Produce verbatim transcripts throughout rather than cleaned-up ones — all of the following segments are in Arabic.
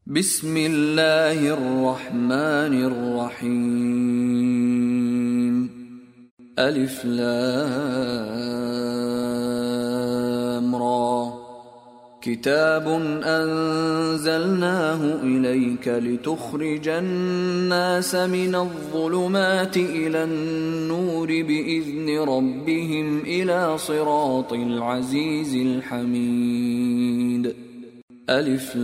بسم الله الرحمن الرحيم. ألف لام را. كتاب أنزلناه إليك لتخرج الناس من الظلمات إلى النور بإذن ربهم إلى صراط العزيز الحميد. ألف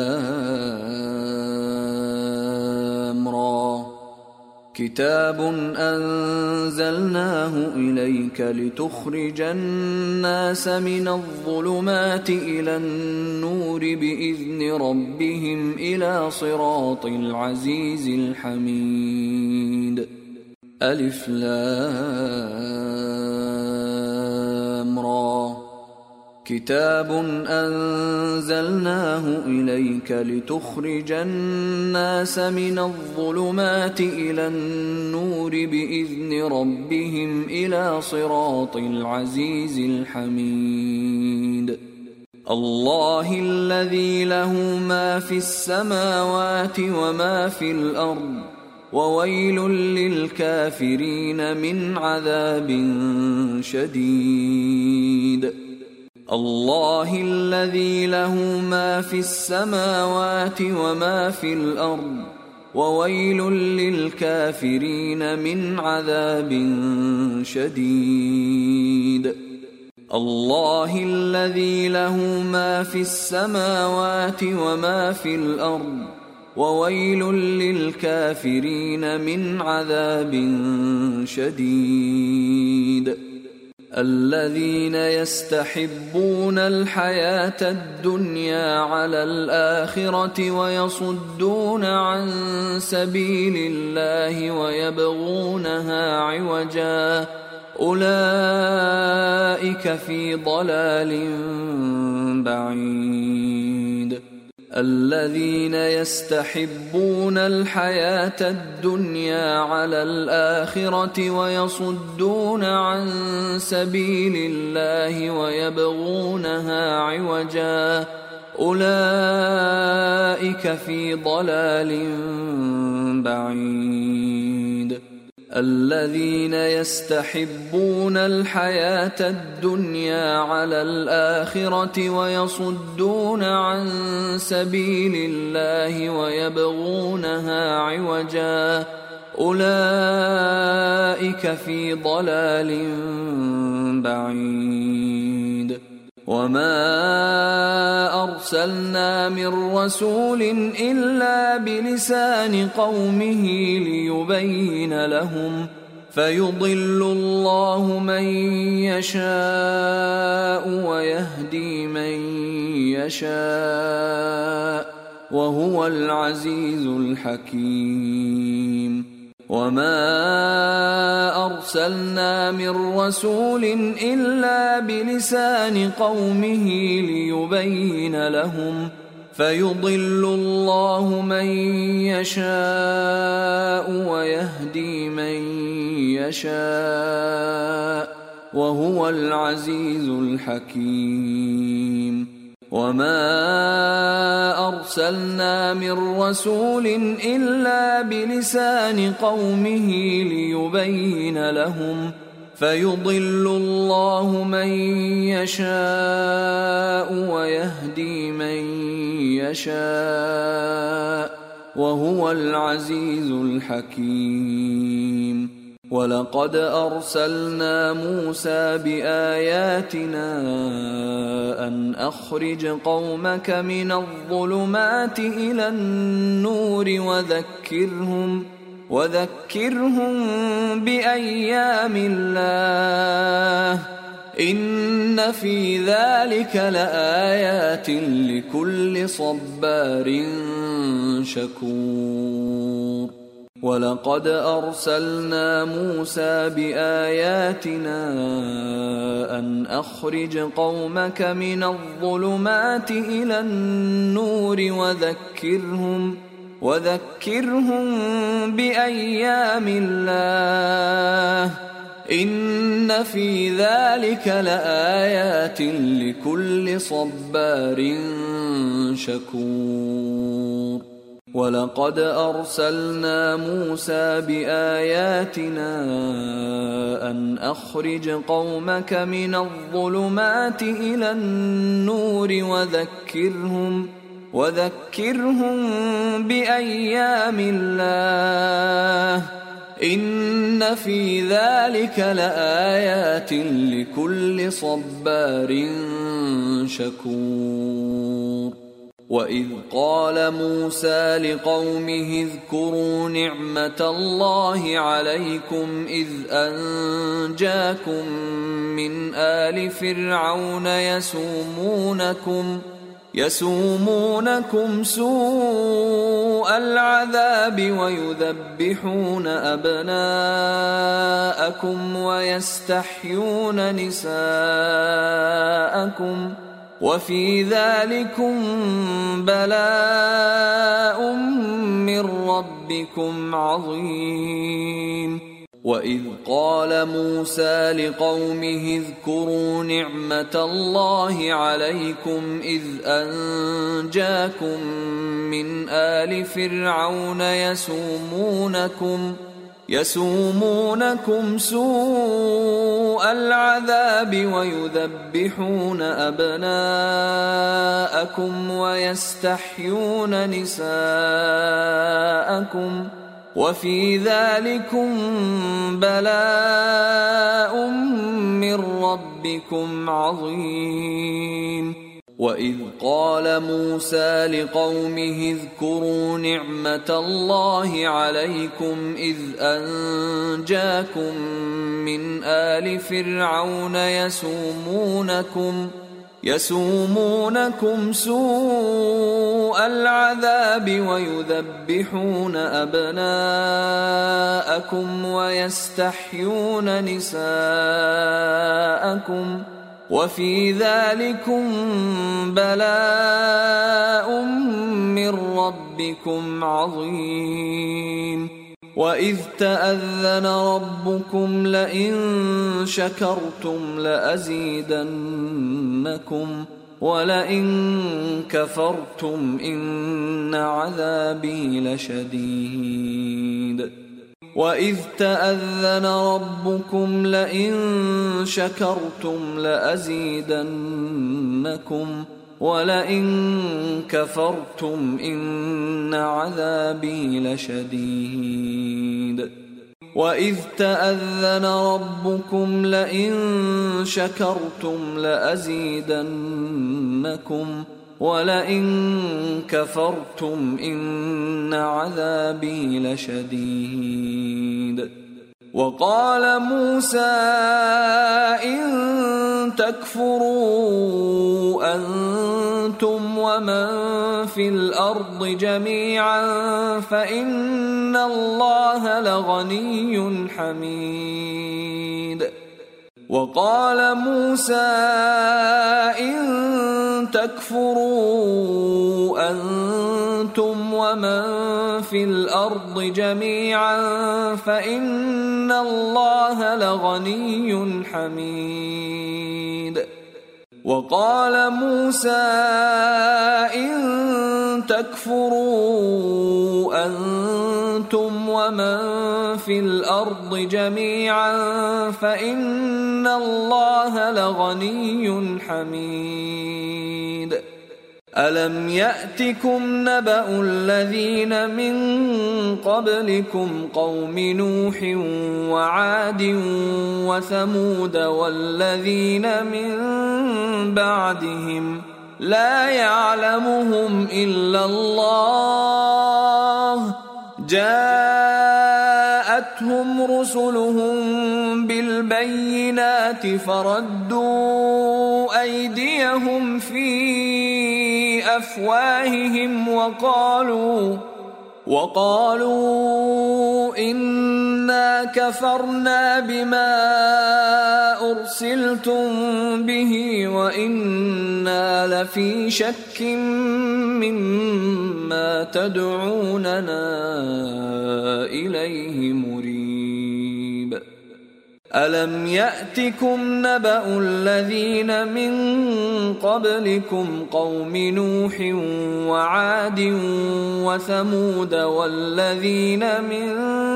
لام را. كتاب أنزلناه إليك لتخرج الناس من الظلمات إلى النور بإذن ربهم إلى صراط العزيز الحميد. ألف لام را. كتاب أنزلناه إليك لتخرج الناس من الظلمات إلى النور بإذن ربهم إلى صراط العزيز الحميد. الله الذي له ما في السماوات وما في الأرض وويل للكافرين من عذاب شديد. الله الذي له ما في السماوات وما في الأرض وويل للكافرين من عذاب شديد. الله الذي له ما في السماوات وما في الأرض وويل للكافرين من عذاب شديد. الذين يستحبون الحياة الدنيا على الآخرة ويصدون عن سبيل الله ويبغونها عوجا أولئك في ضلال بعيد. الذين يستحبون الحياة الدنيا على الآخرة ويصدون عن سبيل الله ويبغونها عوجا أولئك في ضلال بعيد. الذين يستحبون الحياة الدنيا على الآخرة ويصدون عن سبيل الله ويبغونها عوجا أولئك في ضلال بعيد. وما أرسلنا من رسول إلا بلسان قومه ليبين لهم فيضل الله من يشاء ويهدي من يشاء وهو العزيز الحكيم. وما أرسلنا من رسول إلا بلسان قومه ليبين لهم فيضل الله من يشاء ويهدي من يشاء وهو العزيز الحكيم. وما أرسلنا من رسول إلا بلسان قومه ليبين لهم فيضل الله من يشاء ويهدي من يشاء وهو العزيز الحكيم. ولقد أرسلنا موسى بآياتنا أن أخرج قومك من الظلمات إلى النور وذكرهم وذكرهم بأيام الله إن في ذلك لآيات لكل صبار شكور. ولقد أرسلنا موسى بآياتنا أن أخرج قومك من الظلمات إلى النور وذكرهم وذكرهم بأيام الله إن في ذلك لآيات لكل صبار شكور. ولقد أرسلنا موسى بآياتنا أن أخرج قومك من الظلمات إلى النور وذكرهم وذكرهم بأيام الله إن في ذلك لآيات لكل صبار شكور. وإذ قال موسى لقومه اذكروا نعمة الله عليكم إذ أنجاكم من آل فرعون يسومونكم يسومونكم سوء العذاب ويذبحون أبناءكم ويستحيون نساءكم وفي ذلكم بلاء من ربكم عظيم. وإذ قال موسى لقومه اذكروا نعمة الله عليكم إذ أنجاكم من آل فرعون يسومونكم يسومونكم سوء العذاب ويذبحون أبناءكم ويستحيون نساءكم وفي ذلكم بلاء من ربكم عظيم. وإذ قال موسى لقومه اذكروا نعمة الله عليكم إذ أنجاكم من آل فرعون يسومونكم يسومونكم سوء العذاب ويذبحون أبناءكم ويستحيون نساءكم وفي ذلكم بلاء من ربكم عظيم. وإذ تأذن ربكم لئن شكرتم لأزيدنكم ولئن كفرتم إن عذابي لشديد. وإذ تأذن ربكم لئن شكرتم لأزيدنكم ولئن كفرتم إن عذابي لشديد. وإذ تأذن ربكم لئن شكرتم لأزيدنكم ولئن كفرتم إن عذابي لشديد. وقال موسى إن تكفروا أنتم ومن في الأرض جميعا فإن الله لغني حميد. وقال موسى إن تكفروا أنتم ومن في الأرض جميعا فإن الله لغني حميد. وقال موسى إن تكفروا أنتم ومن في الأرض جميعا فإن الله لغني حميد. ألم يأتكم نبأ الذين من قبلكم قوم نوح وعاد وثمود والذين من بعدهم لا يعلمهم إلا الله جاءتهم رسلهم بالبينات فردوا أيديهم في أفواههم وقالوا وقالوا إنا كفرنا بما أرسلتم به وإنا لفي شك مما تدعوننا إليه مريب. ألم يأتكم نبأ الذين من قبلكم قوم نوح وعاد وثمود والذين من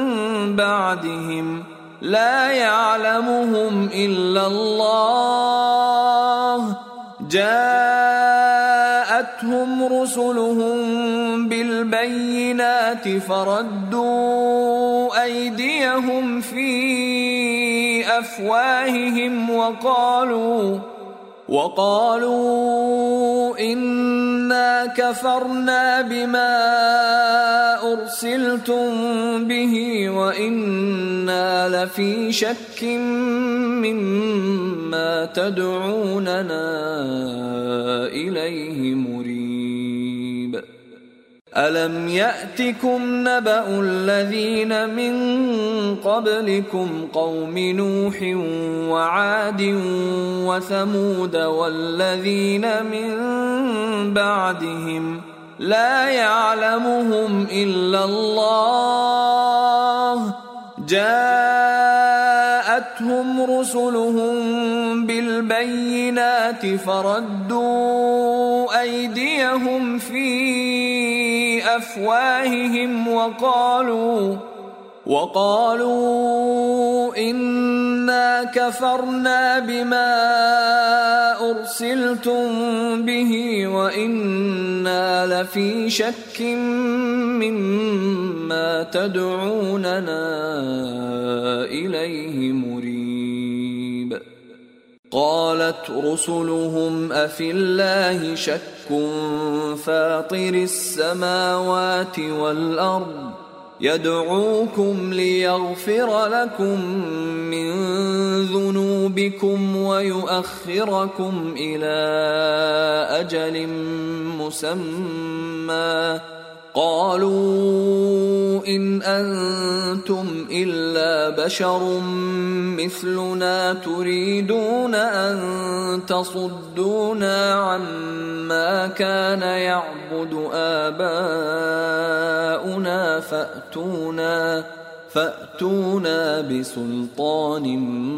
بعدهم لا يعلمهم إلا الله جاءتهم رسلهم بالبينات فردوا أيديهم في أفواههم وقالوا وقالوا إنا كفرنا بما أرسلتم به وإنا لفي شك مما تدعوننا إليه مريب ألم يأتكم نبأ الذين من قبلكم قوم نوح وعاد وثمود والذين من بعدهم لا يعلمهم إلا الله جاءتهم رسلهم بالبينات فردوا أيديهم في أفواههم وقالوا وقالوا إنا كفرنا بما أرسلتم به وإنا لفي شك مما تدعوننا إليه مريب قالت رسلهم أفي الله شك فاطر السماوات والأرض يدعوكم ليغفر لكم من ذنوبكم ويؤخركم إلى أجل مسمى قالوا إن أنتم إلا بشر مثلنا تريدون أن تصدونا عما كان يعبد آباؤنا فأتونا فأتونا بسلطان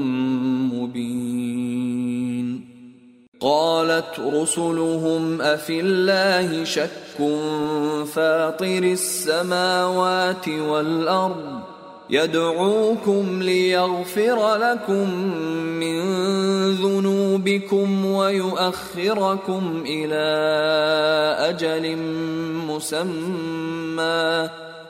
مبين قالت رسلهم أفي الله شك فاطر السماوات والأرض يدعوكم ليغفر لكم من ذنوبكم ويؤخركم إلى أجل مسمى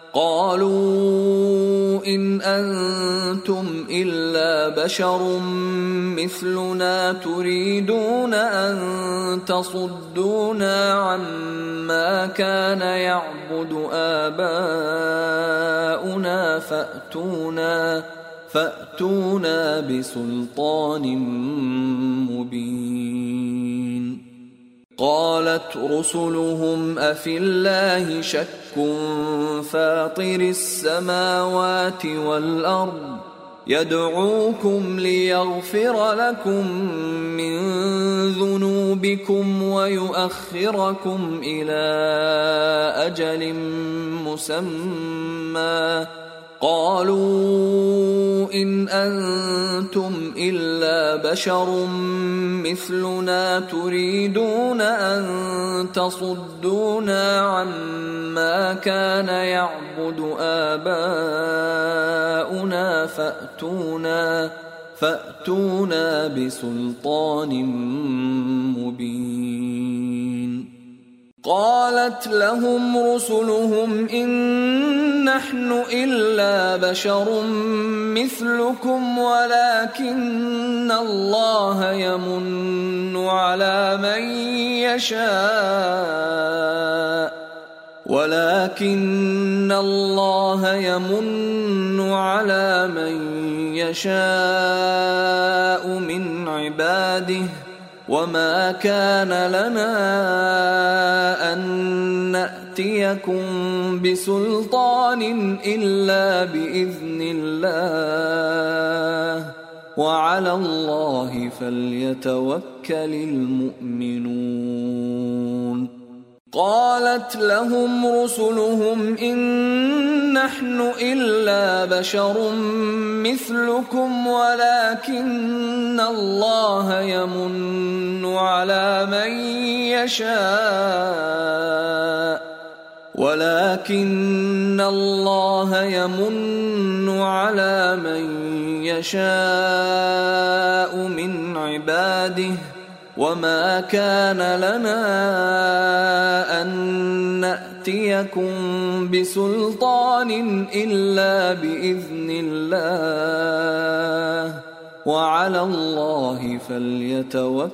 قالوا إن أنتم إلا بشر مثلنا تريدون أن تصدونا عما كان يعبد آباؤنا فأتونا فأتونا بسلطان مبين قالت رسلهم أفي الله شك فاطر السماوات والأرض يدعوكم ليغفر لكم من ذنوبكم ويؤخركم إلى أجل مسمى قالوا إن أنتم إلا بشر مثلنا تريدون أن تصدونا عما كان يعبد آباؤنا فأتونا فأتونا بسلطان مبين قالت لهم رسلهم إن نحن إلا بشر مثلكم ولكن الله يمن على من يشاء ولكن الله يمن على من يشاء من عباده وما كان لنا أن نأتيكم بسلطان إلا بإذن الله وعلى الله فليتوكل المؤمنون قالت لهم رسلهم إن نحن إلا بشر مثلكم ولكن الله يمن على من يشاء ولكن الله يمن على من يشاء من عباده وما كان لنا أن نأتيكم بسلطان إلا بإذن الله وعلى الله فليتوكل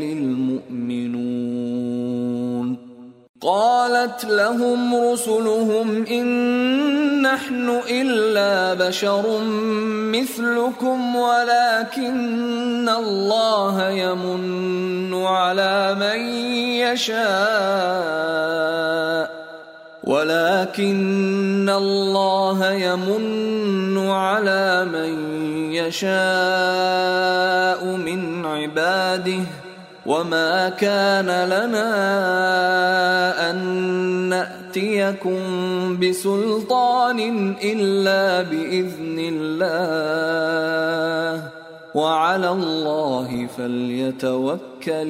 المؤمنون قالت لهم رسلهم إن نحن إلا بشر مثلكم ولكن الله يمن على من يشاء ولكن الله يمن على من يشاء من عباده وما كان لنا أن نأتيكم بسلطان إلا بإذن الله وعلى الله فليتوكل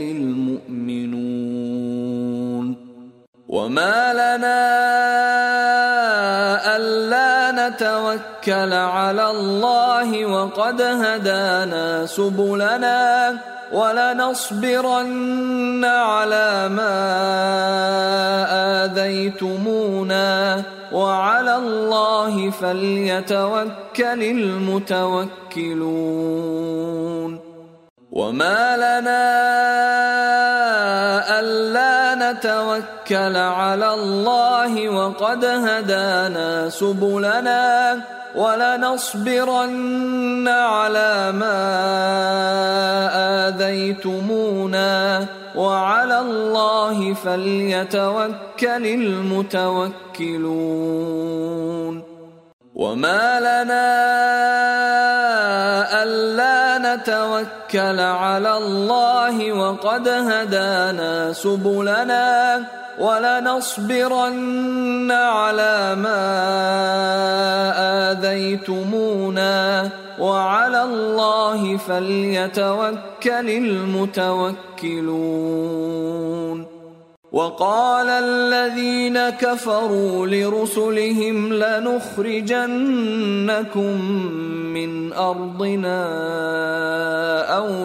المؤمنون وما لنا ألا نتوكل على الله وقد هدانا سبلنا ولنصبرن على ما آذيتمونا وعلى الله فليتوكل المتوكلون وما لنا ألا نتوكل على الله وقد هدانا سبلنا ولنصبرن على ما آذيتمونا وعلى الله فليتوكل المتوكلون وما لنا ألا نتوكل على الله وقد هدانا سبلنا ولنصبرن على ما آذيتمونا وعلى الله فليتوكل المتوكلون وقال الذين كفروا لرسلهم لنخرجنكم من أرضنا أو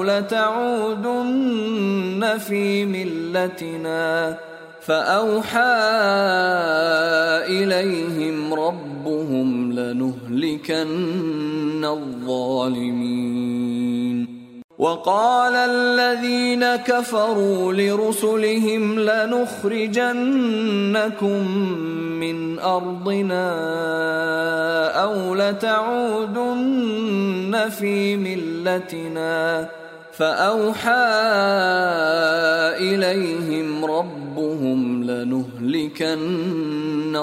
لتعودن في ملتنا فأوحى إليهم ربهم لنهلكن الظالمين وقال الذين كفروا لرسلهم لنخرجنكم من أرضنا أو لتعودن في ملتنا فأوحى إليهم ربهم لنهلكن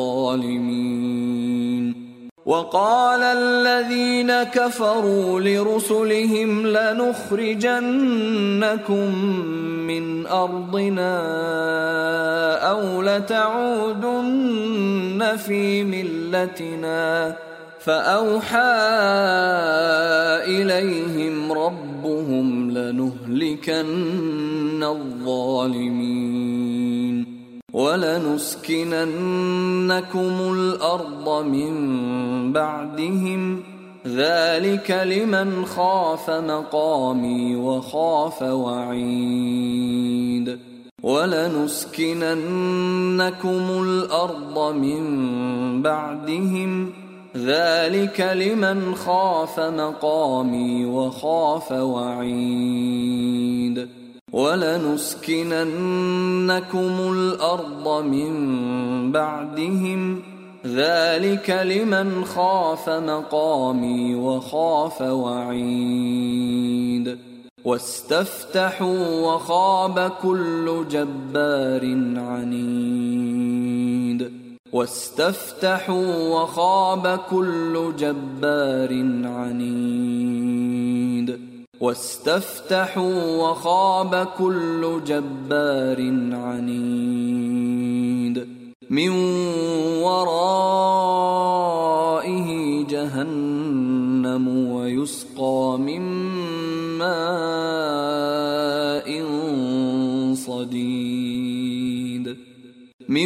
الظالمين وقال الذين كفروا لرسلهم لنخرجنكم من أرضنا أو لتعودن في ملتنا فأوحى إليهم ربهم لنهلكن الظالمين ولنسكننكم الأرض من بعدهم ذلك لمن خاف مقامي وخاف وعيد ولنسكننكم الأرض من بعدهم ذلك لمن خاف مقامي وخاف وعيد ولنسكننكم الأرض من بعدهم ذلك لمن خاف مقامي وخاف وعيد واستفتحوا وخاب كل جبار عنيد واستفتحوا وخاب كل جبار عنيد واستفتحوا وخاب كل جبار عنيد من ورائه جهنم ويسقى من ماء صديد من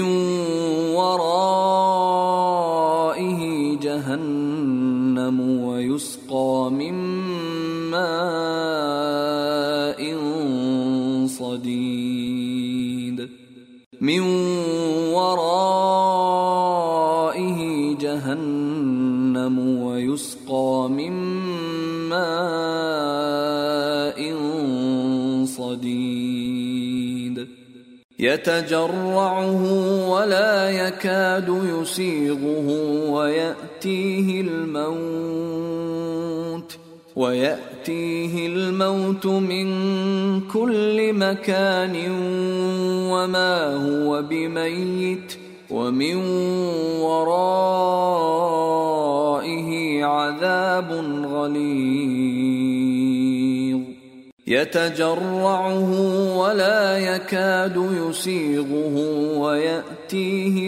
ورائه جهنم ويسقى من ماء صديد من ورائه جهنم ويسقى من ماء صديد يتجرعه ولا يكاد يسيغه ويأتيه الموت ويأتيه الموت من كل مكان وما هو بميت ومن ورائه عذاب غليظ يتجرعه ولا يكاد يسيغه ويأتيه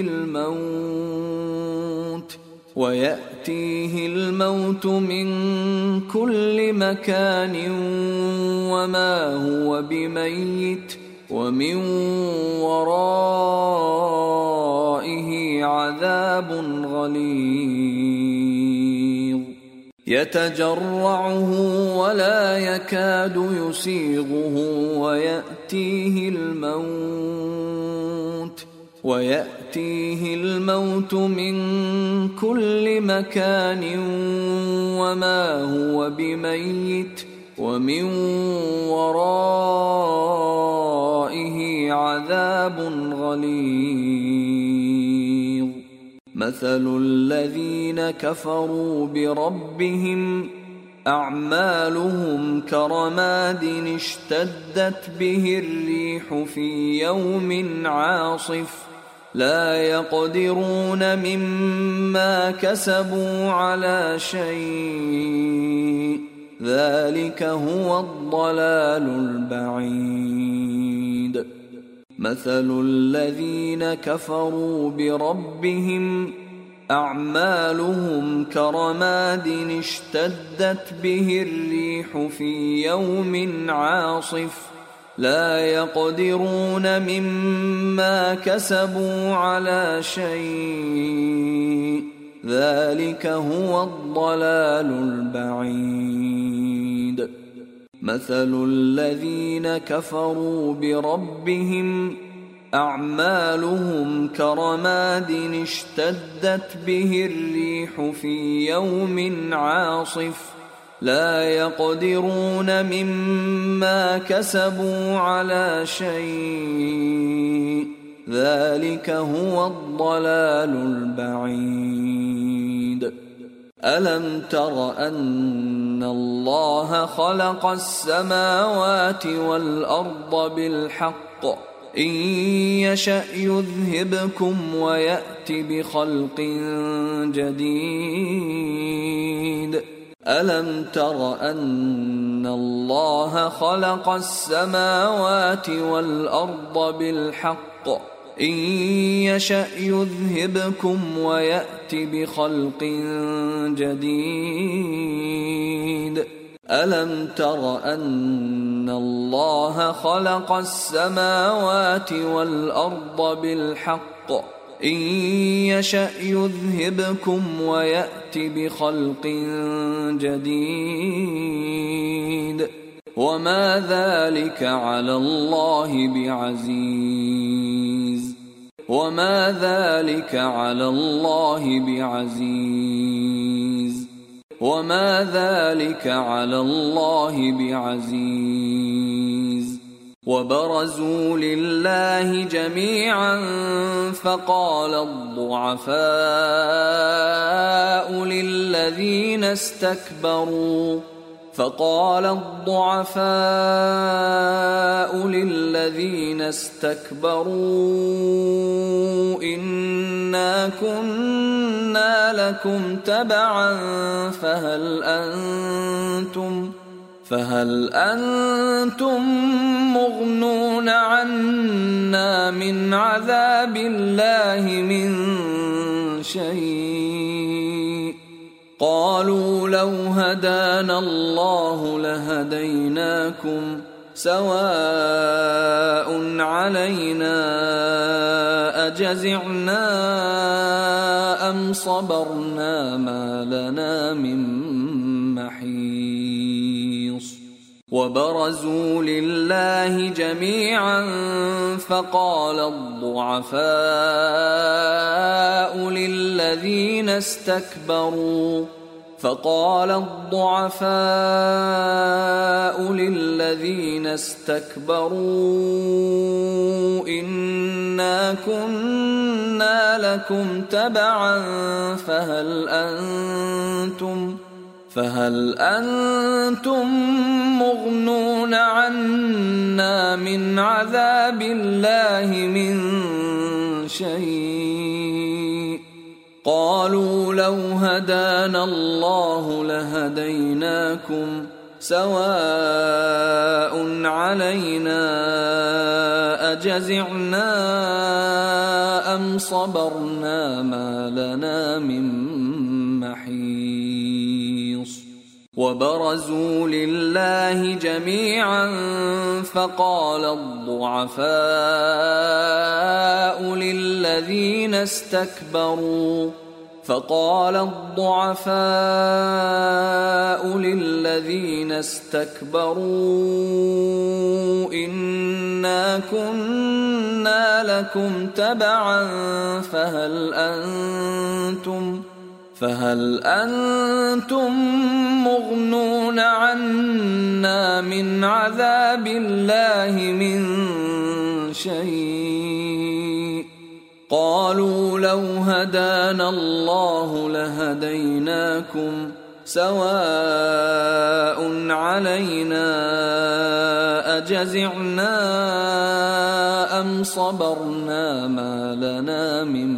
الموت ويأتيه الموت من كل مكان وما هو بميت ومن ورائه عذاب غليظ يتجرعه ولا يكاد يسيغه ويأتيه الموت ويأتيه الموت من كل مكان وما هو بميت ومن ورائه عذاب غليظ مثل الذين كفروا بربهم أعمالهم كرماد اشتدت به الريح في يوم عاصف لا يقدرون مما كسبوا على شيء ذلك هو الضلال البعيد مثل الذين كفروا بربهم أعمالهم كرماد اشتدت به الريح في يوم عاصف لا يقدرون مما كسبوا على شيء ذلك هو الضلال البعيد مثل الذين كفروا بربهم أعمالهم كرماد اشتدت به الريح في يوم عاصف لا يقدرون مما كسبوا على شيء ذلك هو الضلال البعيد ألم تر أن الله خلق السماوات والأرض بالحق إن يشأ يذهبكم ويأت بخلق جديد ألم تر أن الله خلق السماوات والأرض بالحق إن يشأ يذهبكم ويأت بخلق جديد ألم تر أن الله خلق السماوات والأرض بالحق إن يشأ يذهبكم ويأت بخلق جديد وما ذلك على الله بعزيز وما ذلك على الله بعزيز وما ذلك على الله بعزيز وبرزوا لله جميعا فقال الضعفاء للذين استكبروا فقال الضعفاء للذين استكبروا إنا كنا لكم تبعا فهل أنتم فهل أنتم مغنون عنا من عذاب الله من شيء قالوا لو هدانا الله لهديناكم سواء علينا أجزعنا أم صبرنا ما لنا من محيص وبرزوا لله جميعا فقال الضعفاء للذين استكبروا فقال الضعفاء للذين استكبروا إنا كنا لكم تبعا فهل أنتم فهل أنتم مغنون عنا من عذاب الله من شيء قالوا لو هدانا الله لهديناكم سواء علينا أجزعنا أم صبرنا ما لنا من محيص وبرزوا لله جميعا فقال الضعفاء للذين استكبروا فقال الضعفاء للذين استكبروا إنا كنا لكم تبعا فهل أنتم فهل أنتم مغنون عنا من عذاب الله من شيء قالوا لو هدانا الله لهديناكم سواء علينا أجزعنا أم صبرنا ما لنا من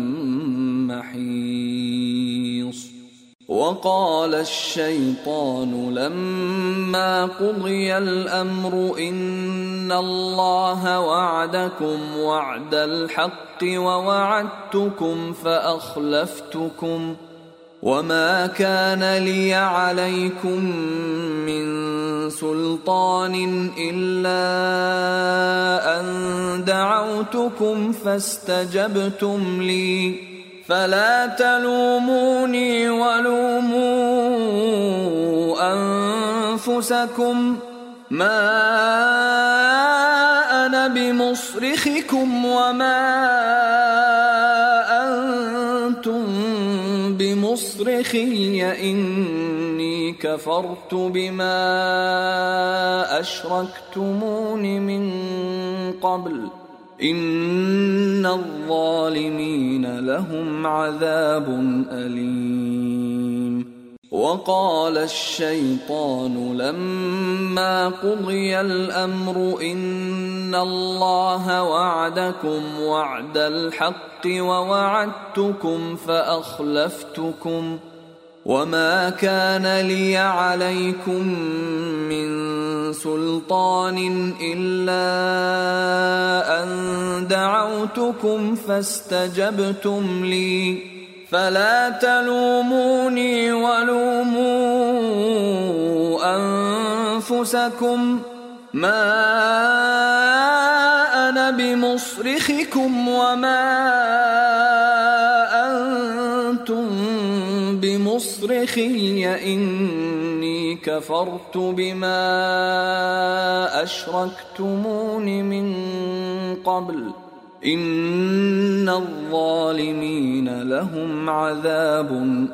محيص وقال الشيطان لما قضي الأمر إن الله وعدكم وعد الحق ووعدتكم فأخلفتكم وما كان لي عليكم من سلطان إلا أن دعوتكم فاستجبتم لي فلا تلوموني ولوموا أنفسكم ما أنا بمصرخكم وما أنتم بمصرخي إني كفرت بما أشركتمون من قبل إن الظالمين لهم عذاب أليم وقال الشيطان لما قضي الأمر إن الله وعدكم وعد الحق ووعدتكم فأخلفتكم وما كان لي عليكم من سلطان إلا أن دعوتكم فاستجبتم لي فلا تلوموني ولوموا أنفسكم ما أنا بمصرخكم وما أنتم بمصرخي إني كفرت بما أشركتمون من قبل إن الظالمين لهم عذاب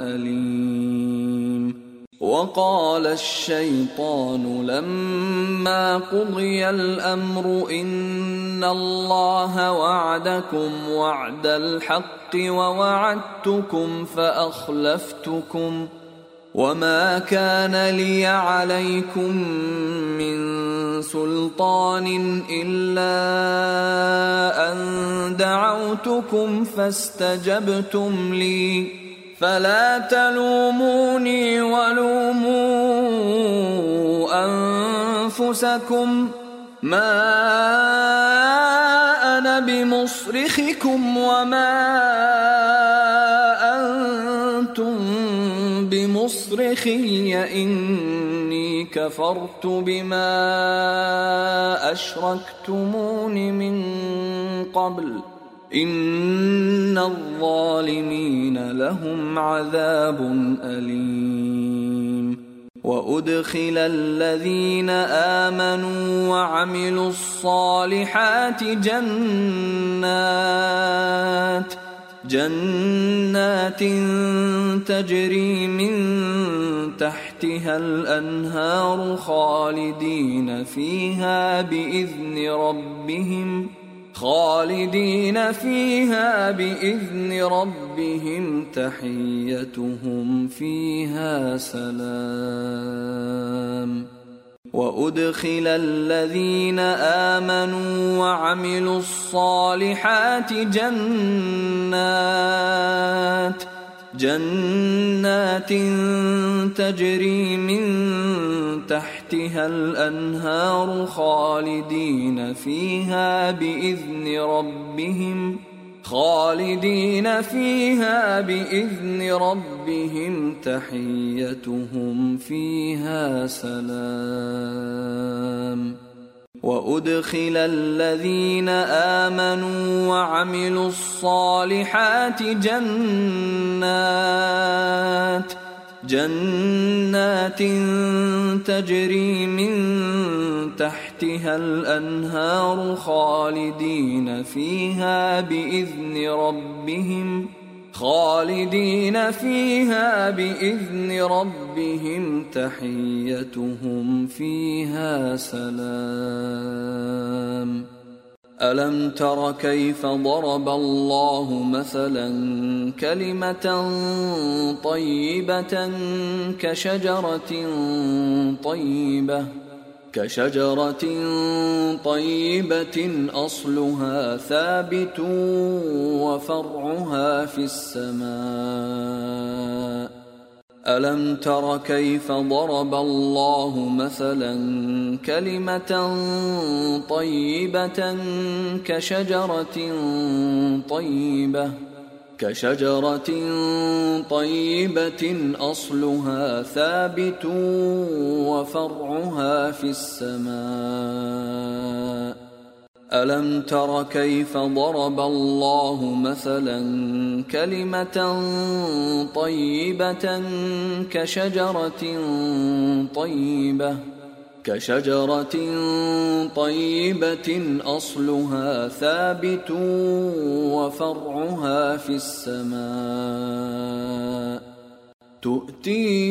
أليم وقال الشيطان لما قضي الأمر إن الله وعدكم وعد الحق ووعدتكم فأخلفتكم وما كان لي عليكم من سلطان إلا أن دعوتكم فاستجبتم لي فلا تلوموني ولوموا أنفسكم أنفسكم ما أنا بمصرخكم وما أنتم بمصرخي إني كفرت بما أشركتمون من قبل إن الظالمين لهم عذاب أليم. وأدخل الذين آمنوا وعملوا الصالحات جنات جنات تجري من تحتها الأنهار خالدين فيها بإذن ربهم خالدين فيها بإذن ربهم تحيتهم فيها سلام. وأدخل الذين آمنوا وعملوا الصالحات جنات جنات تجري من تحتها الأنهار خالدين فيها بإذن ربهم خالدين فيها بإذن ربهم تحيتهم فيها سلام. وأدخل الذين آمنوا وعملوا الصالحات جنات جنات تجري من تحتها الأنهار خالدين فيها بإذن ربهم خالدين فيها بإذن ربهم تحيتهم فيها سلام. ألم تر كيف ضرب الله مثلا كلمة طيبة كشجرة طيبة كشجرة طيبة أصلها ثابت وفرعها في السماء. ألم تر كيف ضرب الله مثلا كلمة طيبة كشجرة طيبة كشجرة طيبة أصلها ثابت وفرعها في السماء. ألم تر كيف ضرب الله مثلا كلمة طيبة كشجرة طيبة كشجرة طيبة أصلها ثابت وفرعها في السماء. تؤتي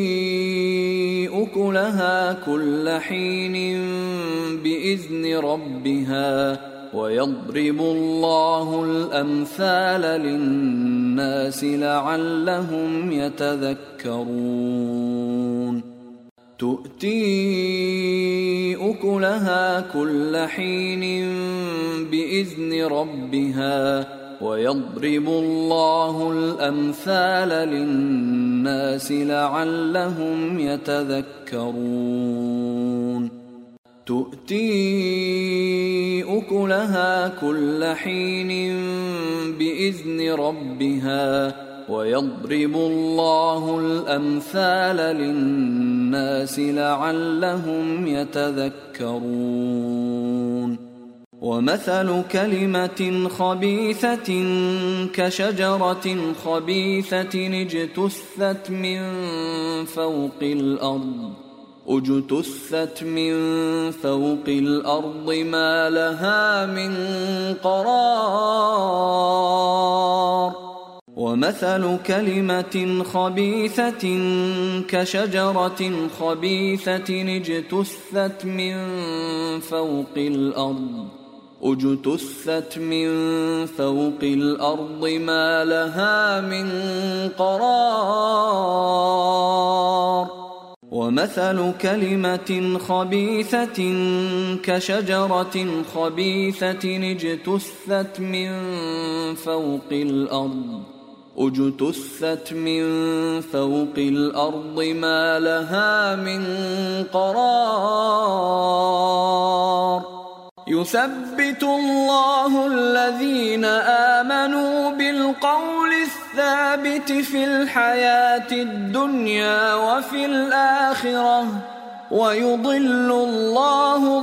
أكلها كل حين بإذن ربها ويضرب الله الأمثال للناس لعلهم يتذكرون. تؤتي أكلها كل حين بإذن ربها ويضرب الله الأمثال للناس لعلهم يتذكرون. تؤتي أكلها كل حين بإذن ربها ويضرب الله الأمثال للناس لعلهم يتذكرون. ومثل كلمة خبيثة كشجرة خبيثة اجتثت من فوق الأرض اجتثت من فوق الأرض ما لها من قرار. ومثل كلمة خبيثة كشجرة خبيثة اجتثت من فوق الأرض اجتثت من فوق الأرض ما لها من قرار. ومثل كلمة خبيثة كشجرة خبيثة اجتثت من فوق الأرض اجتثت من فوق الأرض ما لها من قرار يثبت الله الذين آمنوا بالقول الثابت في الحياة الدنيا وفي الآخرة ويضل الله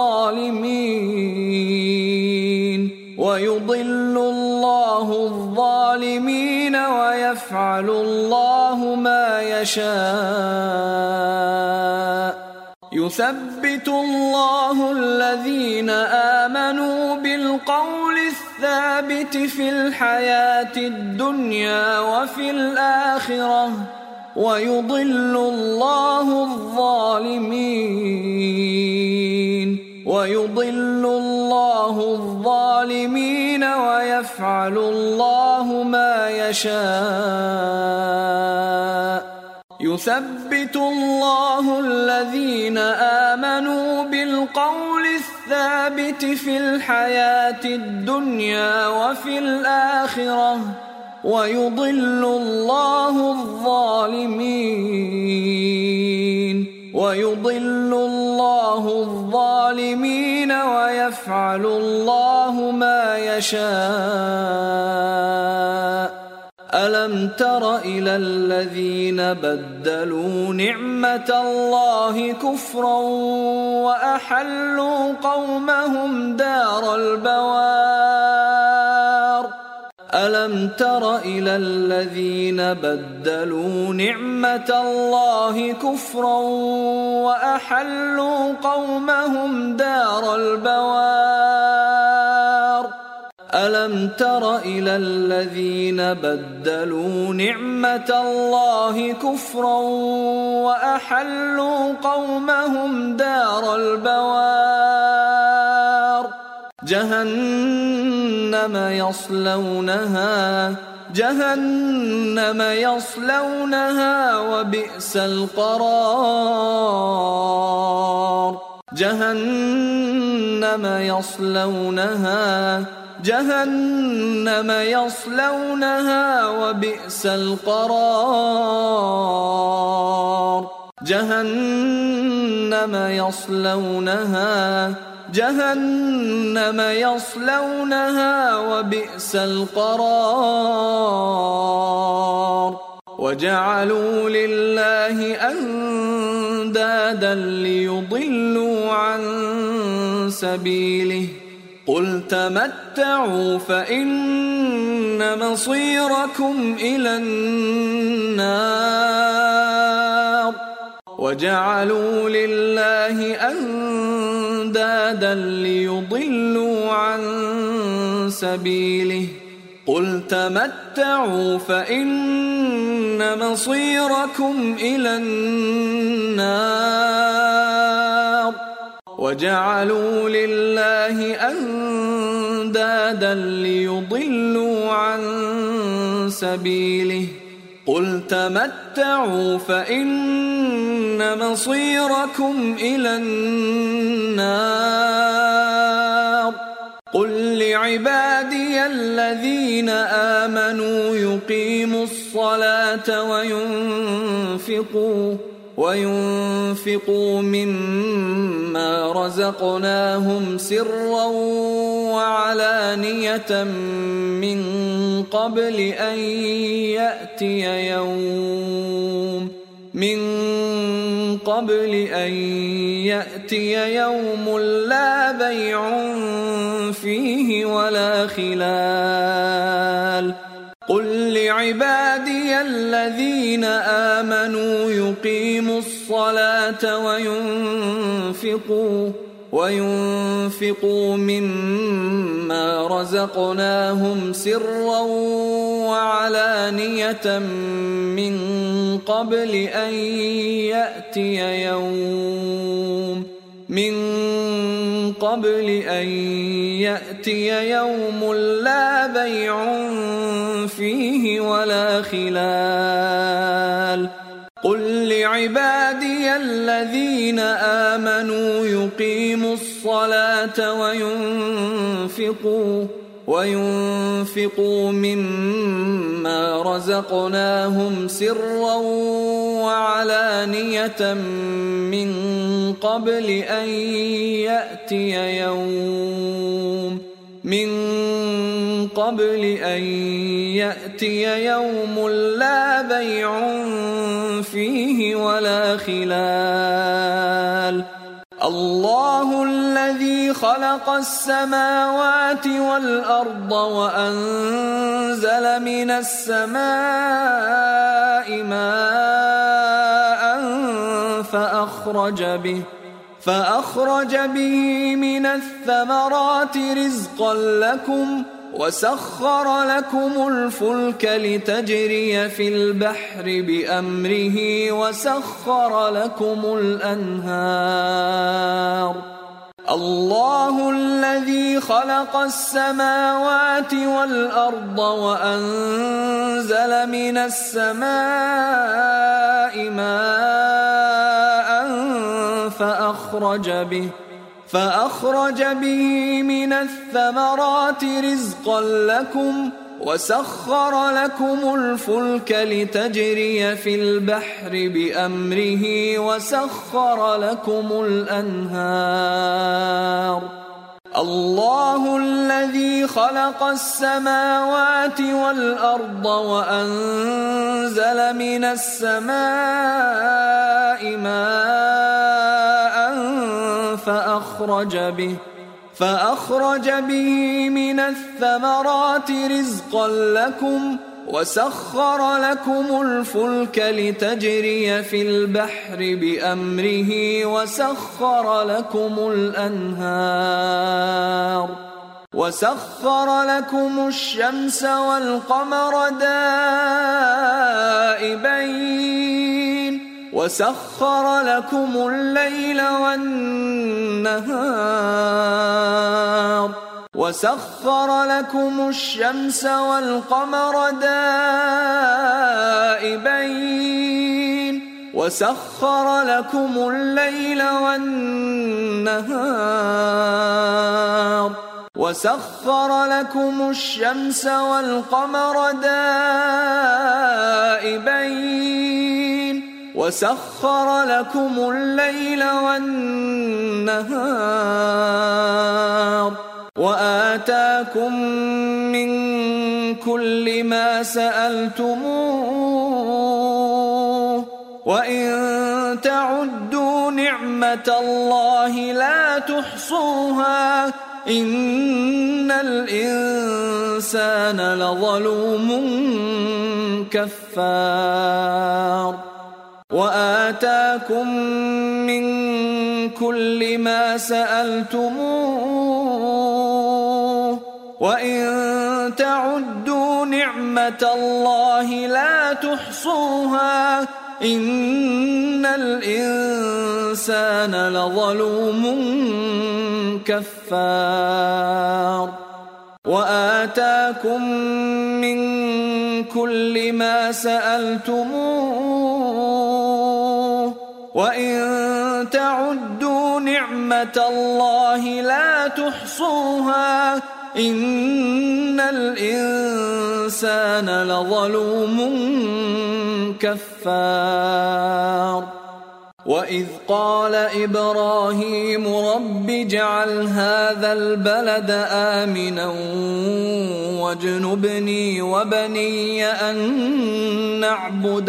الظالمين ويضل الله الظالمين ويفعل الله ما يشاء يثبت الله الذين آمنوا بالقول الثابت في الحياة الدنيا وفي الآخرة ويضل الله الظالمين ويضل الله الظالمين ويفعل الله ما يشاء يثبت الله الذين آمنوا بالقول الثابت في الحياة الدنيا وفي الآخرة ويضل الله الظالمين ويضل الله الظالمين ويفعل الله ما يشاء ألم تر إلى الذين بدلوا نعمة الله كفرا وأحلوا قومهم دار البوار ألم تر إلى الذين بدلوا نعمة الله كفرا وأحلوا قومهم دار البوار ألم تر إلى الذين بدلوا نعمة الله كفرا وأحلوا قومهم دار البوار جهنم يصلونها جهنم يصلونها وبئس القرار جهنم يصلونها جهنم يصلونها وبئس القرار جهنم يصلونها جهنم يصلونها وبئس القرار وجعلوا لله أندادا ليضلوا عن سبيله قل تمتعوا فإن مصيركم إلى النار وجعلوا لله أندادا ليضلوا عن سبيله قل تمتعوا فإن مصيركم إلى النار وجعلوا لله أندادا ليضلوا عن سبيله قل تمتعوا فإن مصيركم إلى النار قل لعبادي الذين آمنوا يقيموا الصلاة وينفقوا وينفقوا مما رزقناهم سرا وعلانية من قبل أن يأتي يوم من قبل أن يأتي يوم لا بيع فيه ولا خلال قل لعبادي الذين آمنوا يقيموا الصلاة وينفقوا وينفقوا مما رزقناهم سرا وعلانية من قبل أن يأتي يوم من قبل أن يأتي يوم لا بيع فيه ولا خلال قل لعبادي الذين آمنوا يقيموا الصلاة وينفقوا وينفقوا مما مما رزقناهم سرا وعلانية من قبل أن يأتي يوم من قبل أن يأتي يوم لا بيع فيه ولا خلال. الله الذي خلق السماوات والأرض وأنزل من السماء ماء فأخرج به فأخرج به من الثمرات رزقا لكم وسخر لكم الفلك لتجري في البحر بأمره وسخر لكم الأنهار. الله الذي خلق السماوات والأرض وأنزل من السماء ماء فأخرج به فأخرج به من الثمرات رزقا لكم وسخر لكم الفلك لتجري في البحر بأمره وسخر لكم الأنهار. الله الذي خلق السماوات والأرض وأنزل من السماء ماء فأخرج به فأخرج به من الثمرات رزقا لكم وسخر لكم الفلك لتجري في البحر بأمره وسخر لكم الأنهار. وسخر لكم الشمس والقمر دائبين وسخر لكم الليل والنهار وسخر لكم الشمس والقمر دائبين وسخر لكم الليل والنهار وسخر لكم الشمس والقمر دائبين وسخر لكم الليل والنهار وآتاكم من كل ما سألتموه وإن تعدوا نعمة الله لا تحصوها إن الإنسان لظلوم كفار. وآتاكم من كل ما سألتموه وإن تعدوا نعمة الله لا تحصوها إن الإنسان لظلوم كفار. وآتاكم من كل ما سألتموه وإن تعدوا نعمة الله لا تحصوها إن الإنسان لظلوم كفار. وإذ قال إبراهيم رب اجعل هذا البلد آمنا واجنبني وبني أن نعبد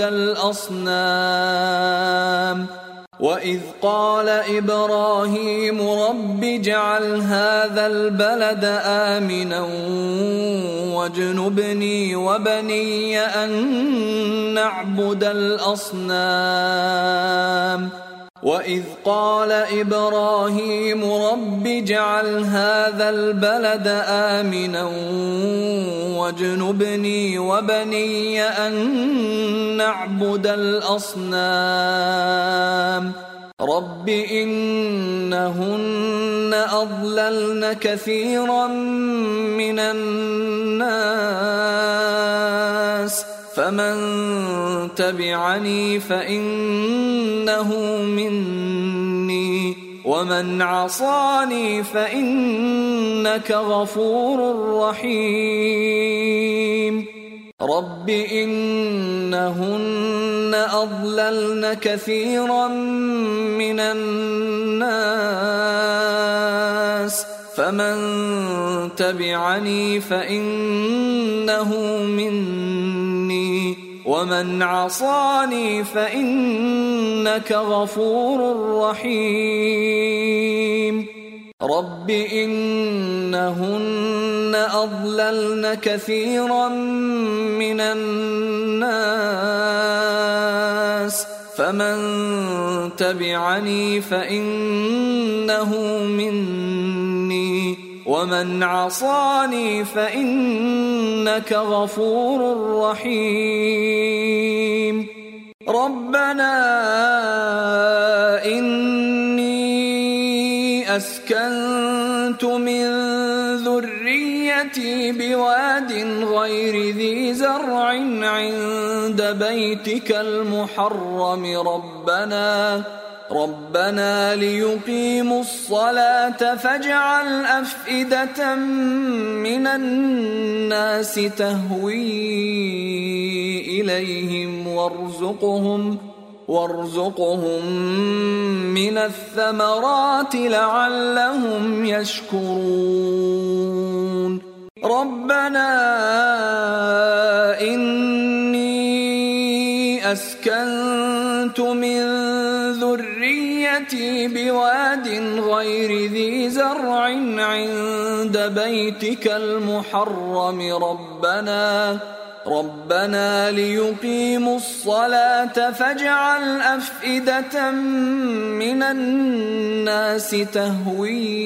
الأصنام. وإذ قال إبراهيم رب اجعل هذا البلد آمنا واجنبني وبني أن نعبد الأصنام. وإذ قال إبراهيم رب اجعل هذا البلد آمنا واجنبني وبني أن نعبد الأصنام. رب إنهن أضللن كثيرا من الناس فمن تبعني فإنه مني ومن عصاني فإنك غفور رحيم. رب إنهن أضللن كثيرا من الناس فمن تبعني فإنه مني ومن عصاني فإنك غفور رحيم رب إنهن أضللن كثيرا من الناس فمن تبعني فإنه مني ومن عصاني فإنك غفور رحيم ربنا إني أسكنت من ذريتي بواد غير ذي زرع عند بيتك المحرم ربنا ربنا ليقيموا الصلاة فاجعل أفئدة من الناس تهوي إليهم وارزقهم وارزقهم من الثمرات لعلهم يشكرون ربنا إني أسكنت من ذريتي بواد غير ذي زرع عند بيتك المحرم ربنا ربنا ليقيموا الصلاة فاجعل أفئدة من الناس تهوي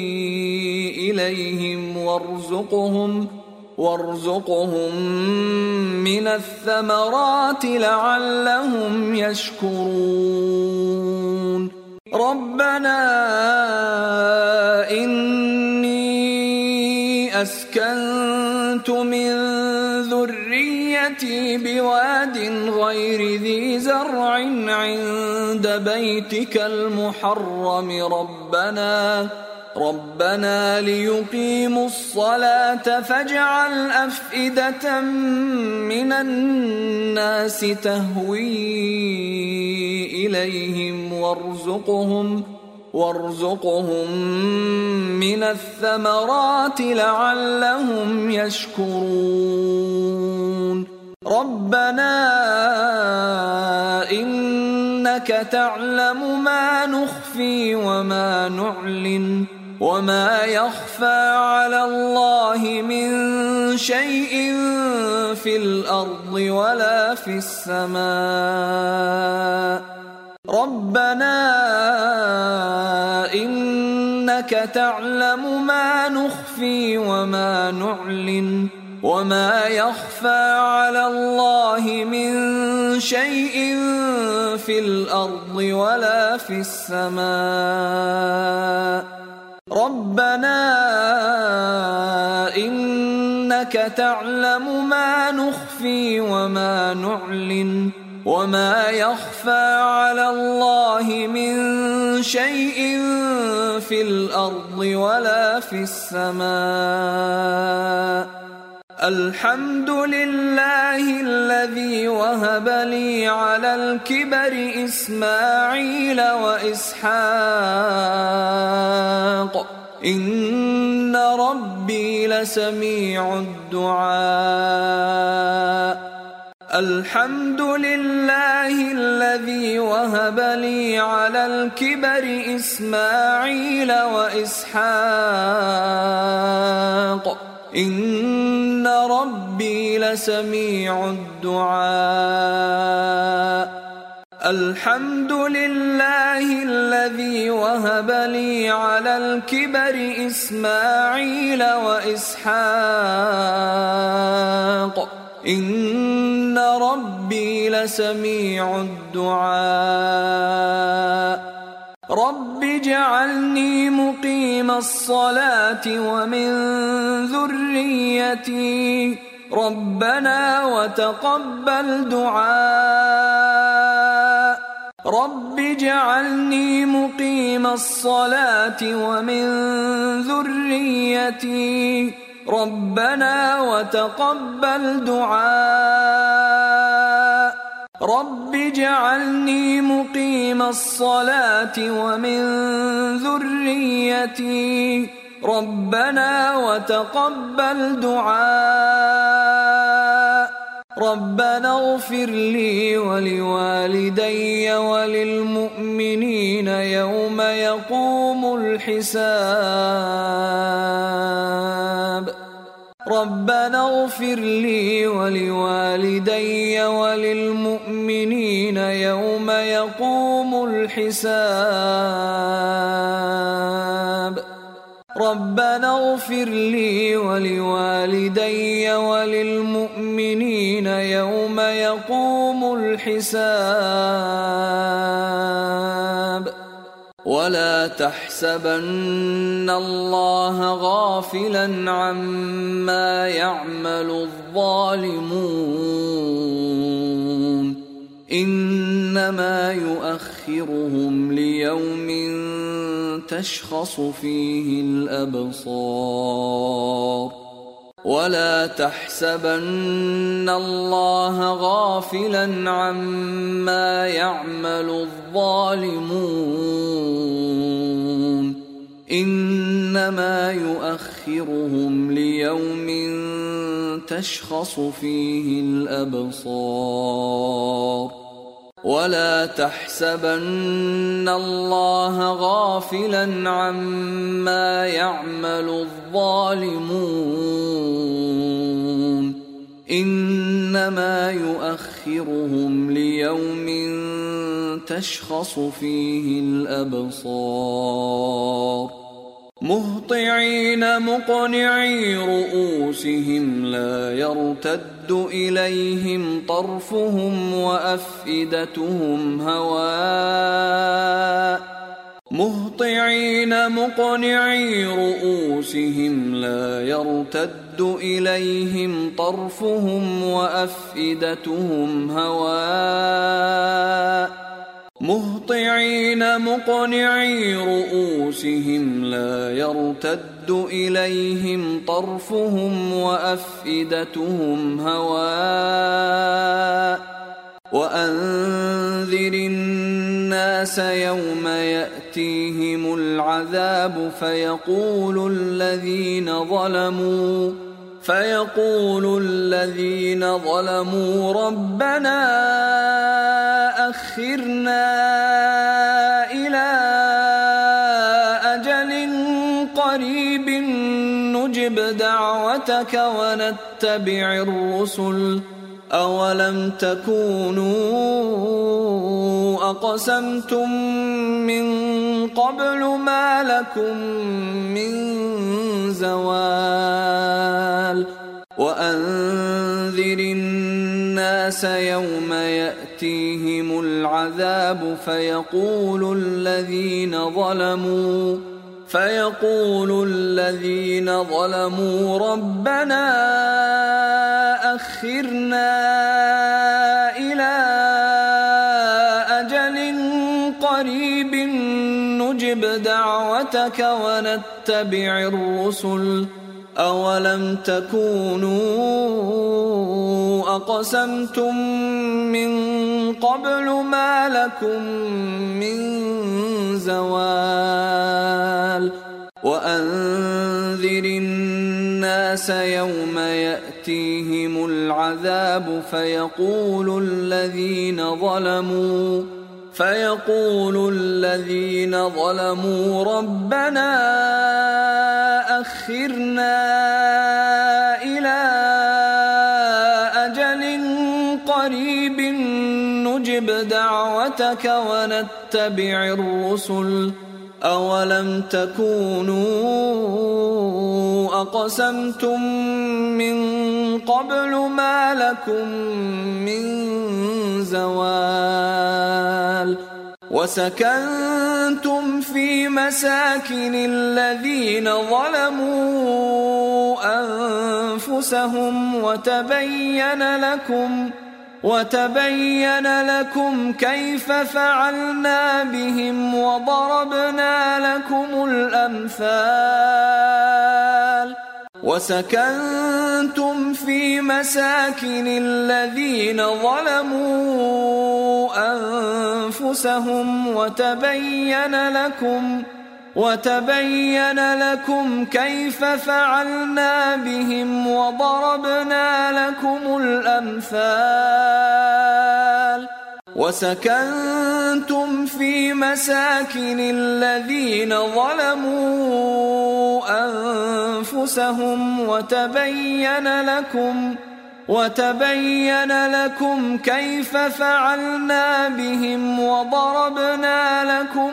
إليهم وارزقهم وارزقهم من الثمرات لعلهم يشكرون ربنا إني أسكنت من ذريتي بواد غير ذي زرع عند بيتك المحرم ربنا ربنا ليقيموا الصلاة فاجعل أفئدة من الناس تهوي إليهم وارزقهم وارزقهم من الثمرات لعلهم يشكرون ربنا إنك تعلم ما نخفي وما نعلن وما يخفى على الله من شيء في الأرض ولا في السماء ربنا إنك تعلم ما نخفي وما نعلن وما يخفى على الله من شيء في الأرض ولا في السماء ربنا إنك تعلم ما نخفي وما نعلن وما يخفى على الله من شيء في الأرض ولا في السماء الحمد لله الذي وهب لي على الكبر إسماعيل وإسحاق إن ربي لسميع الدعاء الحمد لله الذي وهب لي على الكبر إسماعيل وإسحاق إن ربي لسميع الدعاء الحمد لله الذي وهب لي على الكبر إسماعيل وإسحاق إن ربي لسميع الدعاء رب اجعلني مقيم الصلاة ومن ذريتي ربنا وتقبل دعاء رب اجعلني مقيم الصلاة ومن ذريتي ربنا وتقبل دعاء رب اجعلني مقيم الصلاة ومن ذريتي ربنا وتقبل دعاء ربنا اغفر لي ولوالدي وللمؤمنين يوم يقوم الحساب ربنا اغفر لي ولوالدي وللمؤمنين يوم يقوم الحساب ربنا اغفر لي ولوالدي وللمؤمنين يوم يقوم الحساب ولا تحسبن الله غافلا عما يعمل الظالمون إنما يؤخرهم ليوم تشخص فيه الأبصار ولا تحسبن الله غافلا عما يعمل الظالمون إنما يؤخرهم ليوم تشخص فيه الأبصار ولا تحسبن الله غافلا عما يعمل الظالمون إنما يؤخرهم ليوم تشخص فيه الأبصار مهطعين مقنعي رؤوسهم لا يرتد إليهم طرفهم وأفئدتهم هواء مهطعين مقنعي رؤوسهم لا يرتد إليهم طرفهم وأفئدتهم هواء مهطعين مقنعي رؤوسهم لا يرتد إليهم طرفهم وأفئدتهم هواء وأنذر الناس يوم يأتيهم العذاب فيقول الذين ظلموا فيقول الذين ظلموا ربنا أخرنا إلى أجل قريب نجب دعوتك ونتبع الرسل أولم تكونوا أقسمتم من قبل ما لكم من زوال وأنذر الناس يوم يأتيهم العذاب فيقول الذين ظلموا فيقول الذين ظلموا ربنا أخرنا إلى أجل قريب نجب دعوتك ونتبع الرسل أولم تكونوا أقسمتم من قبل ما لكم من زوال وأنذر الناس يوم يأتيهم العذاب فيقول الذين ظلموا فيقول الذين ظلموا ربنا أخرنا إلى أجل قريب نجب دعوتك ونتبع الرسل أولم تكونوا أقسمتم من قبل ما لكم من زوال وسكنتم في مساكن الذين ظلموا أنفسهم وتبين لكم وتبين لكم كيف فعلنا بهم وضربنا لكم الأمثال وسكنتم في مساكن الذين ظلموا أنفسهم وتبين لكم وتبين لكم كيف فعلنا بهم وضربنا لكم الأمثال وسكنتم في مساكن الذين ظلموا أنفسهم وتبين لكم وتبين لكم كيف فعلنا بهم وضربنا لكم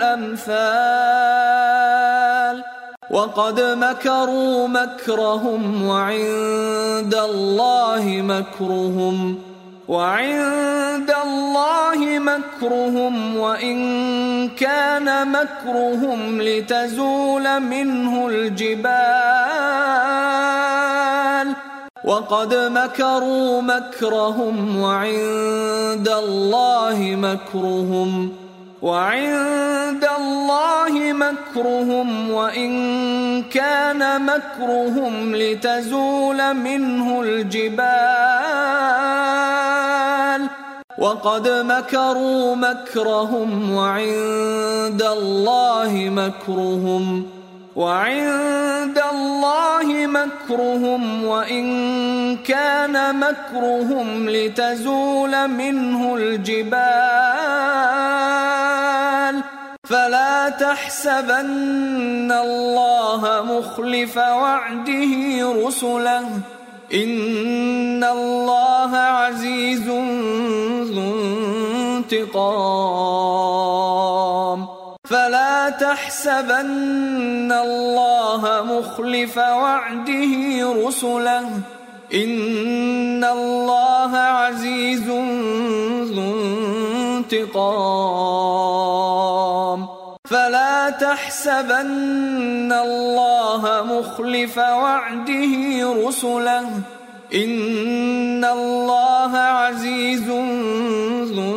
الأمثال وقد مكروا مكرهم وعند الله مكرهم وعند الله مكرهم وإن كان مكرهم لتزول منه الجبال وقد مكروا مكرهم وعند الله مكرهم وعند الله مكرهم وإن كان مكرهم لتزول منه الجبال وقد مكروا مكرهم وعند الله مكرهم وعند الله مكرهم وإن كان مكرهم لتزول منه الجبال فلا تحسبن الله مخلف وعده رسله إن الله عزيز ذو انتقام فلا تحسبن الله مخلف وعده رسله إن الله عزيز ذو انتقام فلا تحسبن الله مخلف وعده رسله إن الله عزيز ذو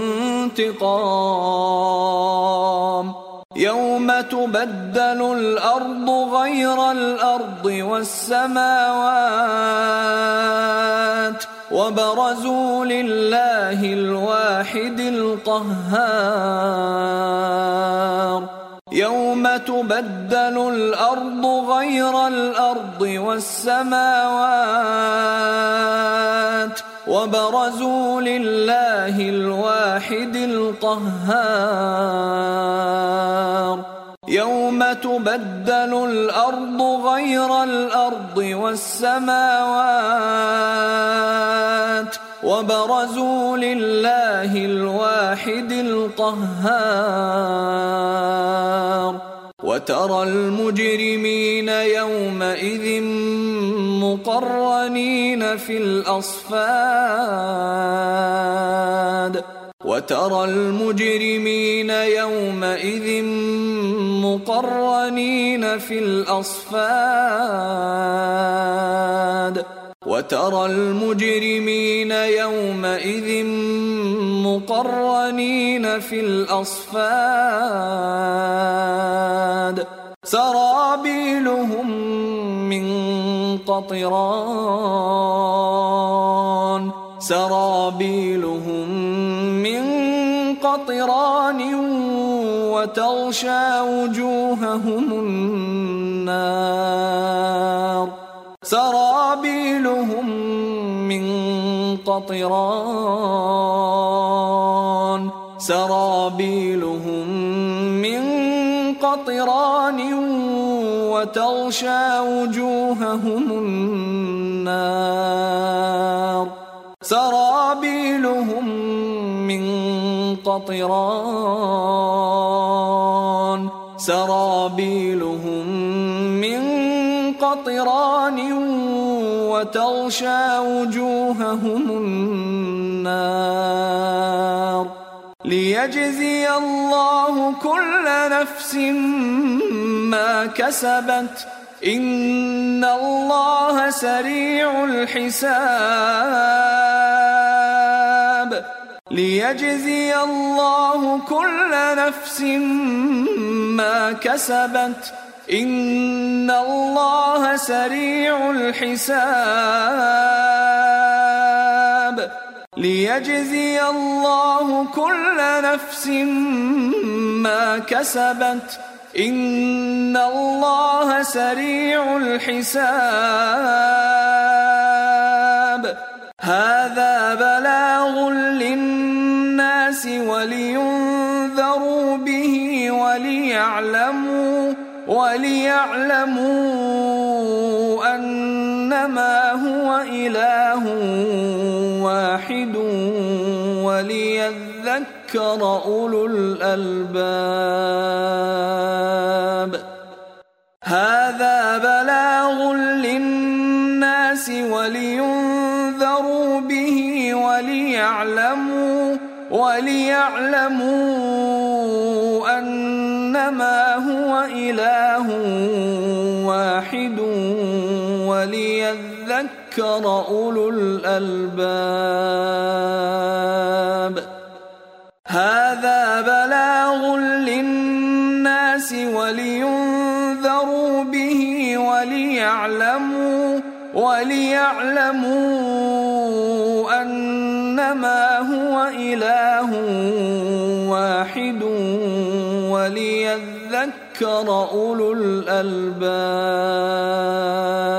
انتقام يوم تبدل الأرض غير الأرض والسماوات وبرزوا لله الواحد القهار يوم تبدل الأرض غير الأرض والسماوات وبرزوا لله الواحد القهار يوم تبدل الأرض غير الأرض والسماوات وبرزوا لله الواحد القهار وترى المجرمين يومئذ مقرنين في الأصفاد وترى المجرمين يومئذ مقرنين في الأصفاد وترى المجرمين يومئذ مقرنين في الأصفاد سرابيلهم من قطران سرابيلهم من قطران وتغشى وجوههم النار سرابيلهم من قطران سرابيلهم من قطران وتغشى وجوههم النار سرابيلهم من قطران سرابيلهم من قطران وتغشى وجوههم النار ليجزي الله كل نفس ما كسبت إن الله سريع الحساب ليجزي الله كل نفس ما كسبت إن الله سريع الحساب ليجزي الله كل نفس ما كسبت إن الله سريع الحساب هذا بلاغ للناس ولينذروا به وليعلموا وليعلموا أنما هو إله واحد وليذكر أولو الألباب هذا بلاغ للناس ولينذروا به وليعلموا وليعلموا أنما هو إله واحد وليذكر أولو الألباب هذا بلاغ للناس ولينذروا به وليعلموا وليعلموا أنما هو إله واحد وليذكر أولو الألباب